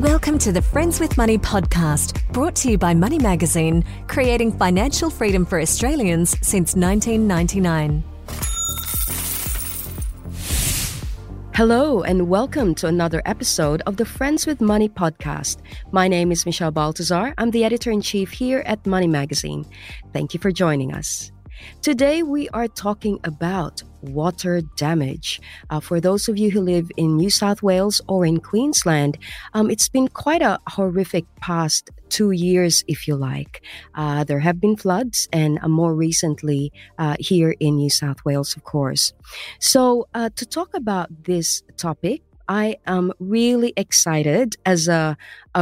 Welcome to the Friends with Money podcast, brought to you by Money Magazine, creating financial freedom for Australians since 1999. Hello and welcome to another episode of the Friends with Money podcast. My name is Michelle Baltazar. I'm the editor-in-chief here at Money Magazine. Thank you for joining us. Today we are talking about water damage. For those of you who live in New South Wales or in Queensland, it's been quite a horrific past 2 years, if you like. There have been floods and more recently here in New South Wales, of course. So to talk about this topic, I am really excited as a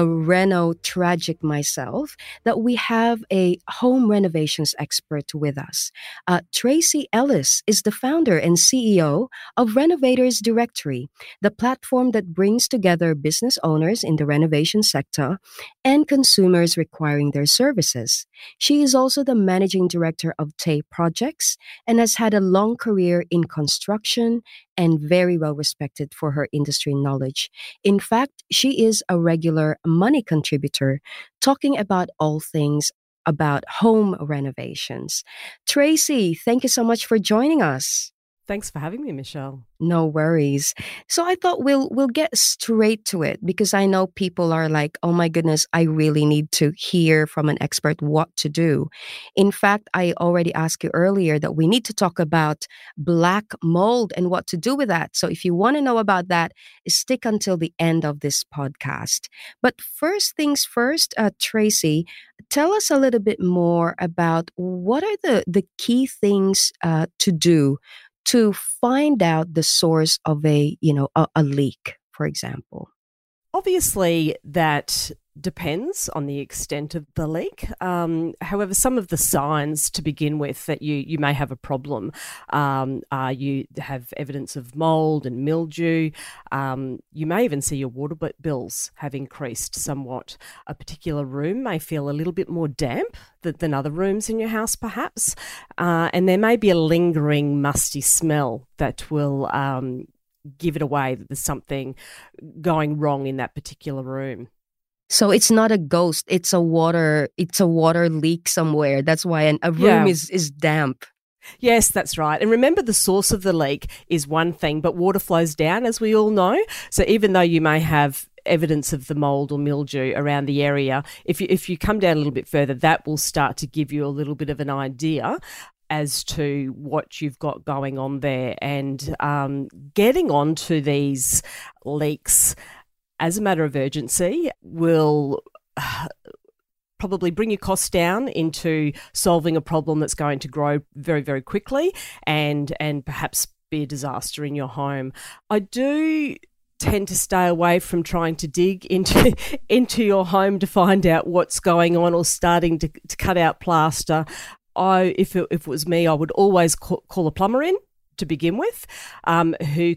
reno tragic myself that we have a home renovations expert with us. Tracy Ellis is the founder and CEO of Renovators Directory, the platform that brings together business owners in the renovation sector and consumers requiring their services. She is also the managing director of Tay Projects and has had a long career in construction and very well respected for her industry knowledge. In fact, she is a regular Money contributor talking about all things about home renovations. Tracy, thank you so much for joining us. Thanks for having me, Michelle. No worries. So I thought we'll get straight to it because I know people are like, oh my goodness, I really need to hear from an expert what to do. In fact, I already asked you earlier that we need to talk about black mold and what to do with that. So if you want to know about that, stick until the end of this podcast. But first things first, Tracy, tell us a little bit more about what are the key things to do to find out the source of a leak, for example? Obviously, that depends on the extent of the leak. However, some of the signs to begin with that you may have a problem are you have evidence of mold and mildew. You may even see your water bills have increased somewhat. A particular room may feel a little bit more damp than other rooms in your house, perhaps. And there may be a lingering musty smell that will give it away that there's something going wrong in that particular room. So it's not a ghost, it's a water leak somewhere. That's why a room is damp. Yes, that's right. And remember, the source of the leak is one thing, but water flows down, as we all know. So even though you may have evidence of the mold or mildew around the area, if you come down a little bit further, that will start to give you a little bit of an idea as to what you've got going on there. And getting onto these leaks as a matter of urgency will probably bring your costs down into solving a problem that's going to grow very, very quickly and perhaps be a disaster in your home. I do tend to stay away from trying to dig into your home to find out what's going on or starting to cut out plaster. If it was me, I would always call a plumber in to begin with, who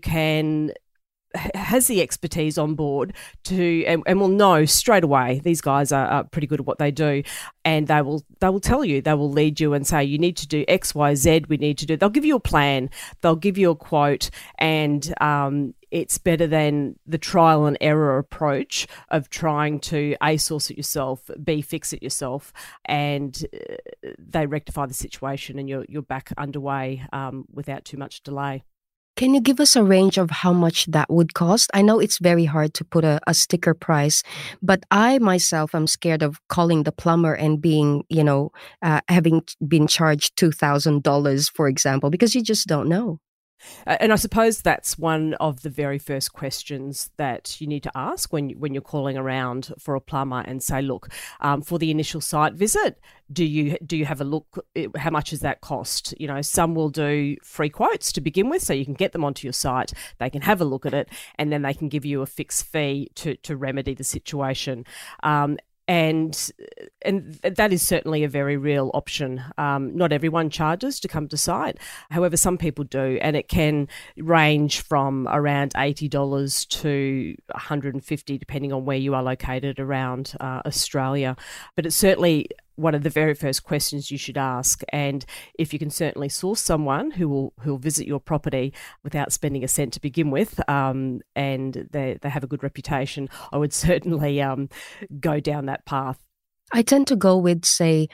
has the expertise on board and will know straight away. These guys are pretty good at what they do, and they will tell you, they will lead you and say, you need to do X, Y, Z. They'll give you a plan, they'll give you a quote, and it's better than the trial and error approach of trying to A, source it yourself, B, fix it yourself, and they rectify the situation and you're back underway without too much delay. Can you give us a range of how much that would cost? I know it's very hard to put a sticker price, but I myself am scared of calling the plumber and being, having been charged $2,000, for example, because you just don't know. And I suppose that's one of the very first questions that you need to ask when you're calling around for a plumber and say, look, for the initial site visit, do you have a look? How much does that cost? Some will do free quotes to begin with, so you can get them onto your site. They can have a look at it, and then they can give you a fixed fee to remedy the situation. And that is certainly a very real option. Not everyone charges to come to site. However, some people do, and it can range from around $80 to $150, depending on where you are located around Australia. But it's certainly one of the very first questions you should ask. And if you can certainly source someone who will visit your property without spending a cent to begin with, and they have a good reputation, I would certainly go down that path. I tend to go with, say,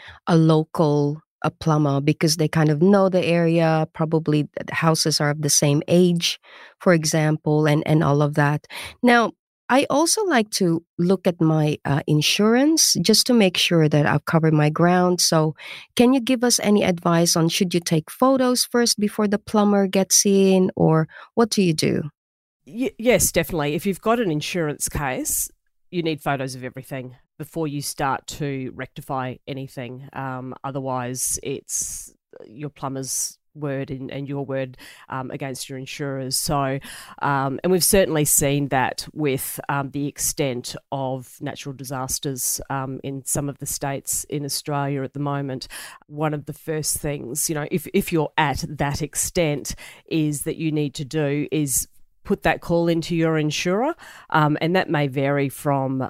a plumber, because they kind of know the area. Probably the houses are of the same age, for example, and all of that. Now, I also like to look at my insurance just to make sure that I've covered my ground. So, can you give us any advice on, should you take photos first before the plumber gets in, or what do you do? Yes, definitely. If you've got an insurance case, you need photos of everything before you start to rectify anything. Otherwise, it's your plumber's word and your word against your insurers. So, and we've certainly seen that with the extent of natural disasters in some of the states in Australia at the moment. One of the first things, if you're at that extent, is that you need to do is put that call into your insurer, and that may vary from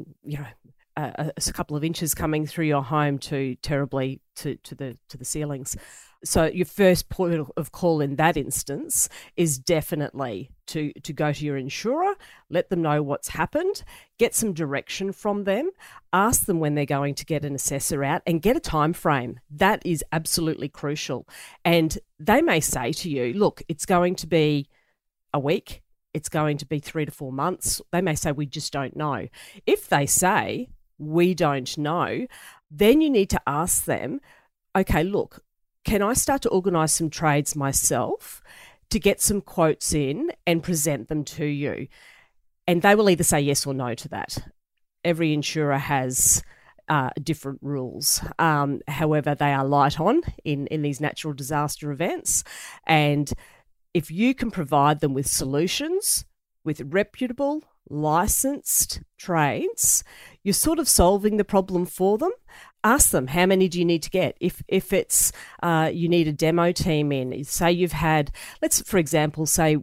a couple of inches coming through your home to terribly to the ceilings. So your first point of call in that instance is definitely to go to your insurer, let them know what's happened, get some direction from them, ask them when they're going to get an assessor out, and get a time frame. That is absolutely crucial. And they may say to you, look, it's going to be a week, it's going to be 3 to 4 months. They may say, we just don't know. If they say, we don't know, then you need to ask them, okay, look, can I start to organise some trades myself to get some quotes in and present them to you? And they will either say yes or no to that. Every insurer has different rules. However, they are light on in these natural disaster events. And if you can provide them with solutions, with reputable, licensed trades, you're sort of solving the problem for them. Ask them, how many do you need to get? If it's you need a demo team in, say you've had, let's for example say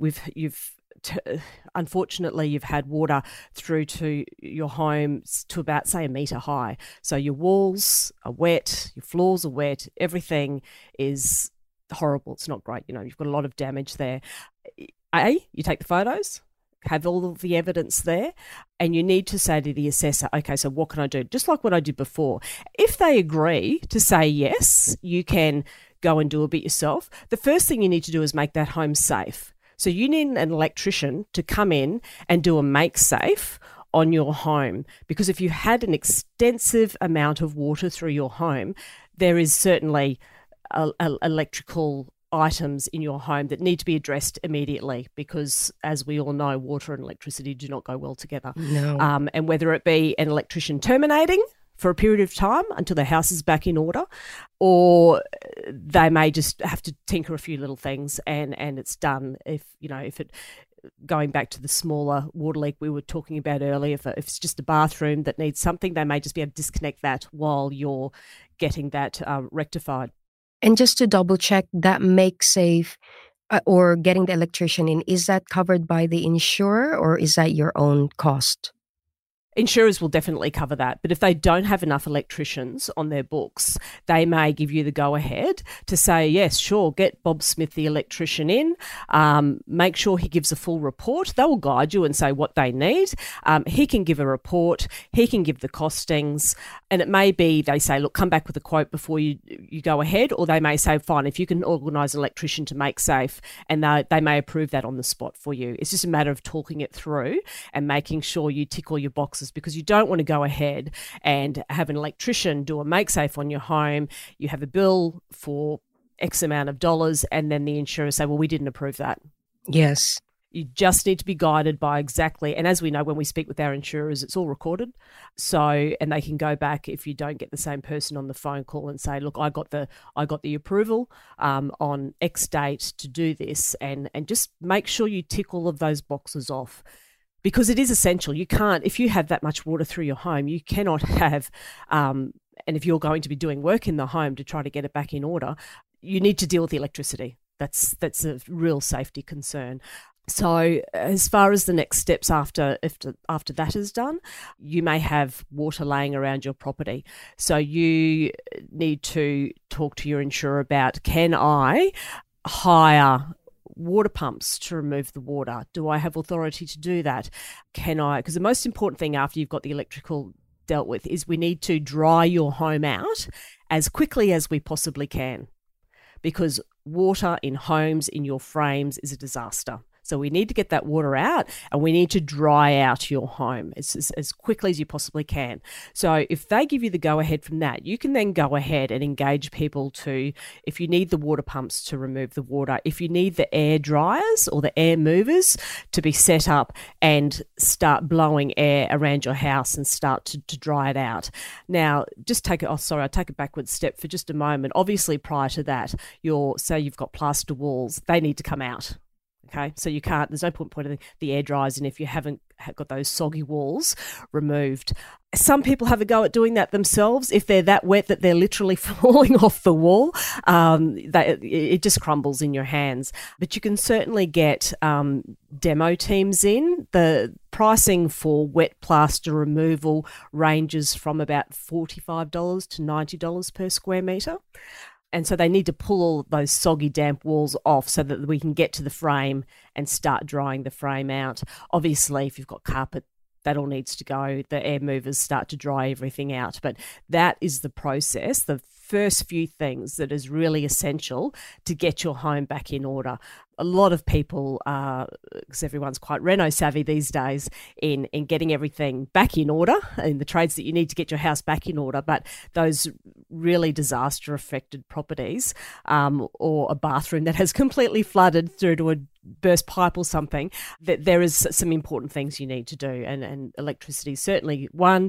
unfortunately you've had water through to your home to about, say, 1 metre high. So your walls are wet, your floors are wet, everything is horrible. It's not great. You've got a lot of damage there. You take the photos, have all of the evidence there, and you need to say to the assessor, okay, so what can I do? Just like what I did before. If they agree to say yes, you can go and do a bit yourself. The first thing you need to do is make that home safe. So you need an electrician to come in and do a make safe on your home, because if you had an extensive amount of water through your home, there is certainly electrical items in your home that need to be addressed immediately, because as we all know, water and electricity do not go well together. No. And whether it be an electrician terminating for a period of time until the house is back in order, or they may just have to tinker a few little things and it's done. If it, going back to the smaller water leak we were talking about earlier, if it's just a bathroom that needs something, they may just be able to disconnect that while you're getting that rectified. And just to double check, that make safe or getting the electrician in, is that covered by the insurer or is that your own cost? Insurers will definitely cover that. But if they don't have enough electricians on their books, they may give you the go-ahead to say, yes, sure, get Bob Smith, the electrician, in. Make sure he gives a full report. They will guide you and say what they need. He can give a report. He can give the costings. And it may be they say, look, come back with a quote before you go ahead. Or they may say, fine, if you can organise an electrician to make safe, and they may approve that on the spot for you. It's just a matter of talking it through and making sure you tick all your boxes, because you don't want to go ahead and have an electrician do a make safe on your home. You have a bill for X amount of dollars, and then the insurer say, well, we didn't approve that. Yes. You just need to be guided by exactly, and as we know, when we speak with our insurers, it's all recorded. So, and they can go back if you don't get the same person on the phone call and say, look, I got the approval on X date to do this, and just make sure you tick all of those boxes off. Because it is essential. You can't, if you have that much water through your home, you cannot have, and if you're going to be doing work in the home to try to get it back in order, you need to deal with the electricity. That's a real safety concern. So as far as the next steps after that is done, you may have water laying around your property. So you need to talk to your insurer about, can I hire water pumps to remove the water? Do I have authority to do that? Can I? Because the most important thing after you've got the electrical dealt with is we need to dry your home out as quickly as we possibly can, because water in homes, in your frames, is a disaster. So we need to get that water out, and we need to dry out your home as quickly as you possibly can. So if they give you the go-ahead from that, you can then go ahead and engage people to, if you need the water pumps to remove the water, if you need the air dryers or the air movers to be set up and start blowing air around your house and start to dry it out. Now, just take it, I take a backward step for just a moment. Obviously, prior to that, say you've got plaster walls, they need to come out. Okay, so you can't, there's no point putting the air dryers in if you haven't got those soggy walls removed. Some people have a go at doing that themselves. If they're that wet that they're literally falling off the wall, it just crumbles in your hands. But you can certainly get demo teams in. The pricing for wet plaster removal ranges from about $45 to $90 per square metre. And so they need to pull all those soggy, damp walls off so that we can get to the frame and start drying the frame out. Obviously, if you've got carpet, that all needs to go. The air movers start to dry everything out. But that is the process, the first few things that is really essential to get your home back in order. A lot of people, because everyone's quite reno savvy these days, in getting everything back in order in the trades that you need to get your house back in order. But those really disaster affected properties, or a bathroom that has completely flooded through to a burst pipe or something, that there is some important things you need to do, and electricity is certainly one,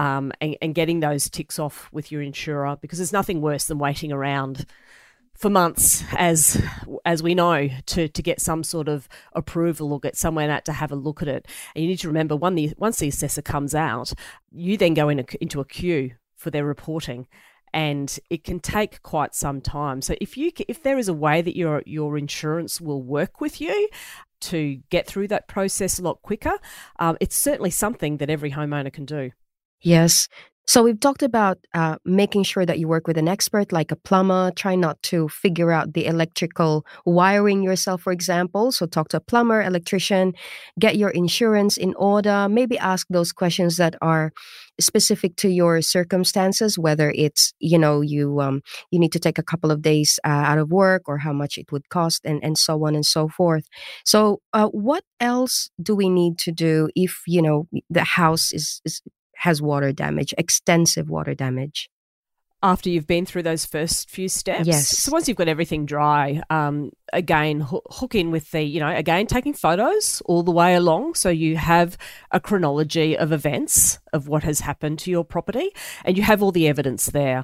and getting those ticks off with your insurer, because there's nothing worse than waiting around for months, as we know, to get some sort of approval or get someone out to have a look at it. And you need to remember, once the assessor comes out, you then go into a queue for their reporting, and it can take quite some time. So if there is a way that your insurance will work with you to get through that process a lot quicker, it's certainly something that every homeowner can do. Yes. So we've talked about making sure that you work with an expert like a plumber. Try not to figure out the electrical wiring yourself, for example. So talk to a plumber, electrician, get your insurance in order. Maybe ask those questions that are specific to your circumstances, whether it's, you need to take a couple of days out of work, or how much it would cost, and so on and so forth. So what else do we need to do if, the house has water damage, extensive water damage? After you've been through those first few steps? Yes. So once you've got everything dry, again, hook in with again, taking photos all the way along, so you have a chronology of events of what has happened to your property, and you have all the evidence there.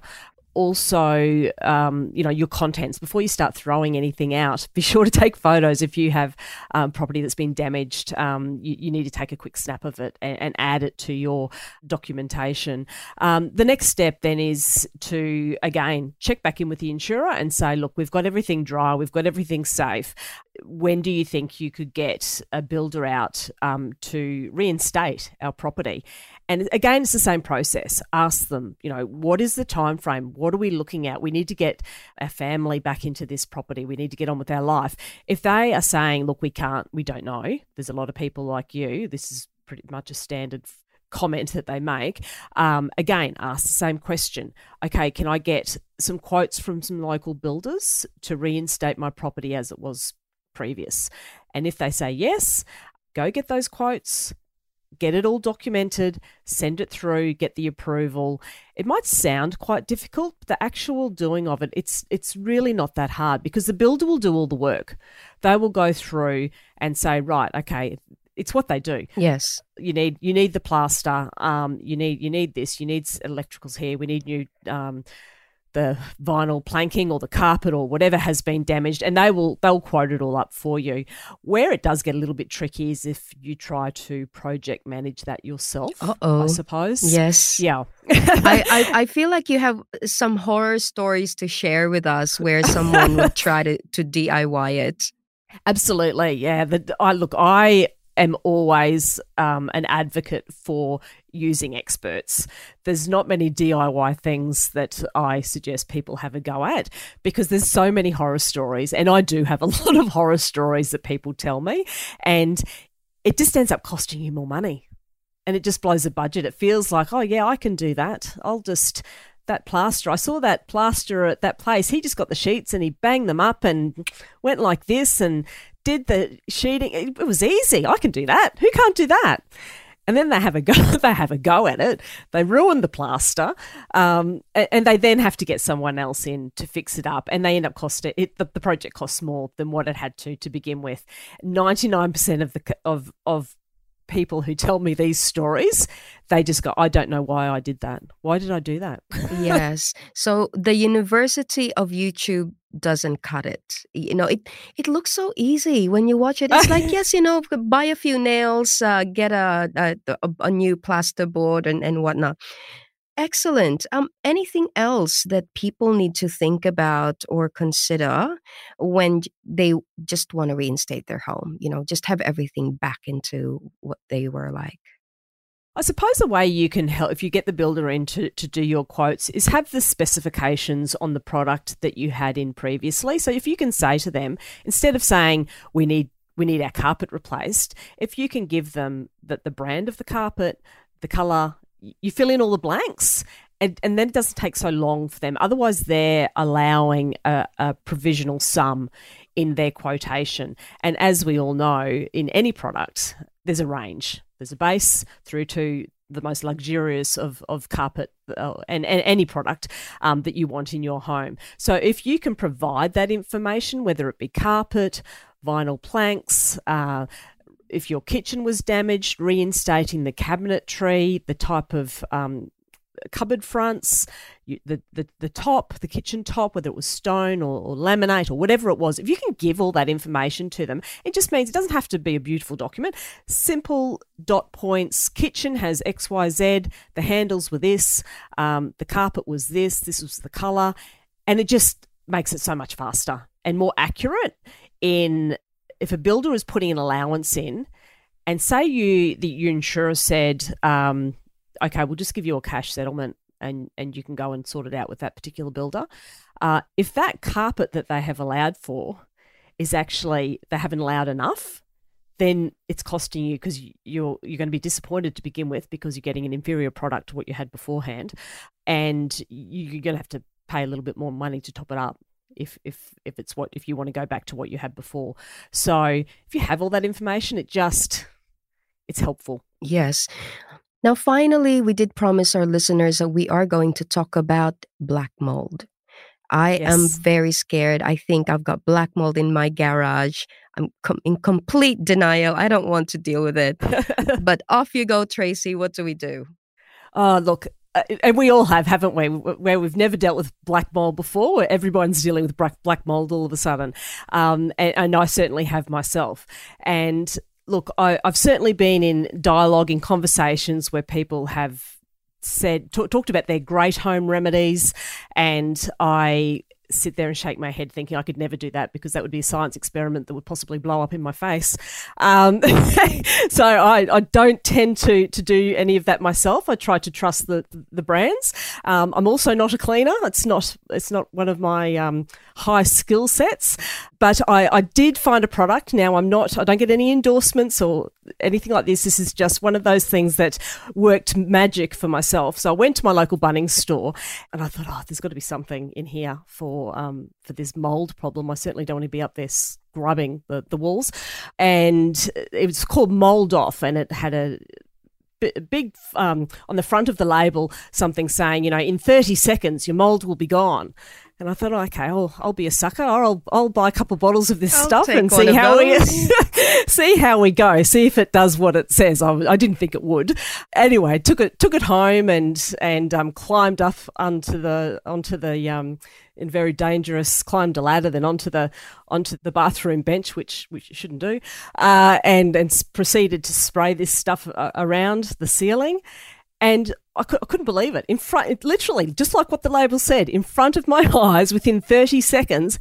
Also, your contents. Before you start throwing anything out, be sure to take photos. If you have property that's been damaged, you need to take a quick snap of it and add it to your documentation. The next step then is to, again, check back in with the insurer and say, look, we've got everything dry, we've got everything safe. When do you think you could get a builder out to reinstate our property? And again, it's the same process. Ask them, what is the time frame? What are we looking at? We need to get our family back into this property. We need to get on with our life. If they are saying, look, we don't know, there's a lot of people like you, this is pretty much a standard comment that they make. Again, ask the same question. Okay, can I get some quotes from some local builders to reinstate my property as it was previous? And if they say yes, go get those quotes, get it all documented, send it through, get the approval. It might sound quite difficult, but the actual doing of it, it's really not that hard, because the builder will do all the work. They will go through and say, right, okay, it's what they do. Yes. You need the plaster, you need this, you need electricals here, we need new the vinyl planking or the carpet or whatever has been damaged, and they'll quote it all up for you. Where it does get a little bit tricky is if you try to project manage that yourself. I suppose. Yes. Yeah. I feel like you have some horror stories to share with us where someone would try to DIY it. Absolutely, yeah. I am always an advocate for using experts. There's not many DIY things that I suggest people have a go at because there's so many horror stories, and I do have a lot of horror stories that people tell me, and it just ends up costing you more money, and it just blows the budget. It feels like, oh yeah, I can do that. That plaster, I saw that plaster at that place. He just got the sheets and he banged them up and went like this and did the sheeting. It was easy. I can do that. Who can't do that? And then they have a go. They have a go at it. They ruin the plaster, and they then have to get someone else in to fix it up. And they end up costing it. The project costs more than what it had to begin with. 99% of people who tell me these stories, they just go, I don't know why I did that. Why did I do that? Yes. So the University of YouTube doesn't cut it. It looks so easy when you watch it. It's like, yes, buy a few nails, get a new plasterboard and whatnot. Excellent. Anything else that people need to think about or consider when they just want to reinstate their home? Just have everything back into what they were like. I suppose the way you can help, if you get the builder in to do your quotes, is have the specifications on the product that you had in previously. So if you can say to them, instead of saying we need our carpet replaced, if you can give them the brand of the carpet, the colour, you fill in all the blanks, and then it doesn't take so long for them. Otherwise, they're allowing a provisional sum in their quotation. And as we all know, in any product, there's a range. There's a base through to the most luxurious of carpet and any product that you want in your home. So if you can provide that information, whether it be carpet, vinyl planks, if your kitchen was damaged, reinstating the cabinetry, the type of cupboard fronts, the top, the kitchen top, whether it was stone or laminate or whatever it was, if you can give all that information to them, it just means it doesn't have to be a beautiful document. Simple dot points, kitchen has XYZ, the handles were this, the carpet was this was the colour, and it just makes it so much faster and more accurate in. If a builder is putting an allowance in, and say your insurer said, okay, we'll just give you a cash settlement and you can go and sort it out with that particular builder. If that carpet that they have allowed for is actually, they haven't allowed enough, then it's costing you, because you're going to be disappointed to begin with because you're getting an inferior product to what you had beforehand, and you're going to have to pay a little bit more money to top it up. If you want to go back to what you had before. So if you have all that information, it's helpful. Yes. Now, finally, we did promise our listeners that we are going to talk about black mold. I am very scared. I think I've got black mold in my garage. I'm in complete denial. I don't want to deal with it. But off you go, Tracy. What do we do? Oh, look. And we all have, haven't we? Where we've never dealt with black mold before, where everyone's dealing with black mold all of a sudden. And I certainly have myself. And look, I've certainly been in dialogue, in conversations where people have talked about their great home remedies, and I sit there and shake my head thinking I could never do that, because that would be a science experiment that would possibly blow up in my face. So I don't tend to do any of that myself. I try to trust the brands. I'm also not a cleaner. It's not one of my high skill sets, but I did find a product. Now I don't get any endorsements or anything like this. This is just one of those things that worked magic for myself. So I went to my local Bunnings store and I thought, there's got to be something in here for this mold problem. I certainly don't want to be up there scrubbing the walls. And it was called Mold Off, and it had a big on the front of the label something saying, in 30 seconds your mold will be gone. And I thought, okay, I'll be a sucker. I'll buy a couple of bottles of this stuff and see how we go. See if it does what it says. I didn't think it would. Anyway, took it home and climbed up onto the in very dangerous, climbed a ladder, then onto the bathroom bench, which you shouldn't do, and proceeded to spray this stuff around the ceiling. And I couldn't believe it. Literally, just like what the label said, in front of my eyes, within 30 seconds,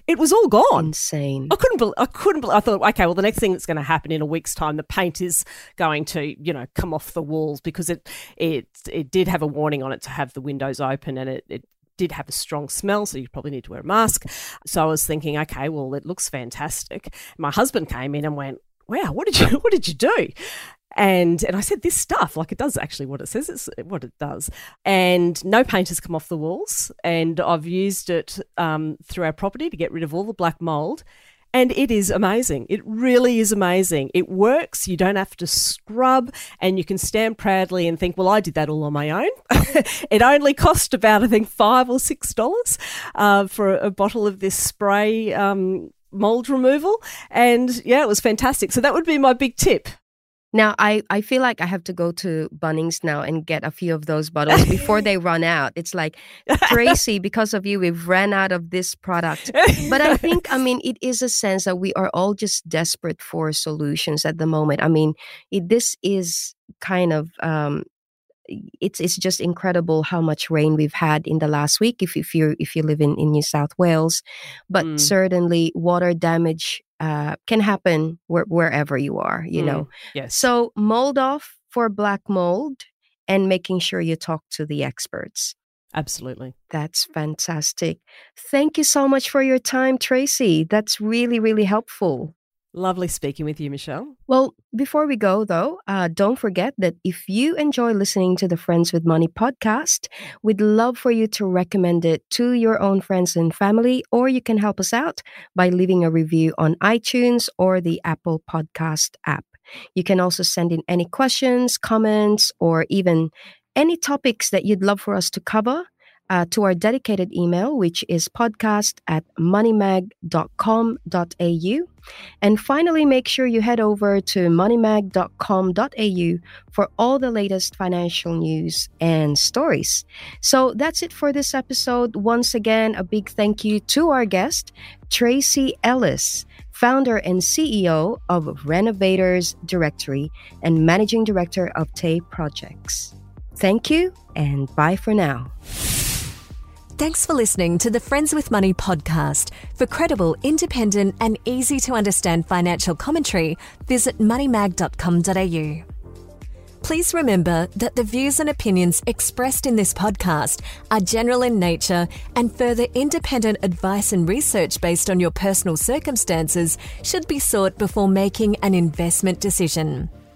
it was all gone. Insane. I couldn't believe. I thought, okay, well, the next thing that's going to happen in a week's time, the paint is going to, come off the walls, because it did have a warning on it to have the windows open, and it did have a strong smell, so you probably need to wear a mask. So I was thinking, okay, well, it looks fantastic. My husband came in and went, wow, what did you do? And I said, this stuff, like, it does actually what it says, it's what it does. And no paint has come off the walls. And I've used it through our property to get rid of all the black mold. And it is amazing. It really is amazing. It works. You don't have to scrub, and you can stand proudly and think, well, I did that all on my own. It only cost about, I think, $5 or $6 for a bottle of this spray mold removal. And yeah, it was fantastic. So that would be my big tip. Now, I feel like I have to go to Bunnings now and get a few of those bottles before they run out. It's like, Tracy, because of you, we've ran out of this product. But I think, it is a sense that we are all just desperate for solutions at the moment. This is kind of, it's just incredible how much rain we've had in the last week if you live in New South Wales. But certainly water damage can happen wherever you are, know. Yes. So mold off for black mold and making sure you talk to the experts. Absolutely. That's fantastic. Thank you so much for your time, Tracy. That's really, really helpful. Lovely speaking with you, Michelle. Well, before we go, though, don't forget that if you enjoy listening to the Friends with Money podcast, we'd love for you to recommend it to your own friends and family, or you can help us out by leaving a review on iTunes or the Apple Podcast app. You can also send in any questions, comments, or even any topics that you'd love for us to cover to our dedicated email, which is podcast@moneymag.com.au. And finally, make sure you head over to moneymag.com.au for all the latest financial news and stories. So that's it for this episode. Once again, a big thank you to our guest, Tracy Ellis, founder and CEO of Renovators Directory and managing director of Tay Projects. Thank you, and bye for now. Thanks for listening to the Friends with Money podcast. For credible, independent and easy to understand financial commentary, visit moneymag.com.au. Please remember that the views and opinions expressed in this podcast are general in nature, and further independent advice and research based on your personal circumstances should be sought before making an investment decision.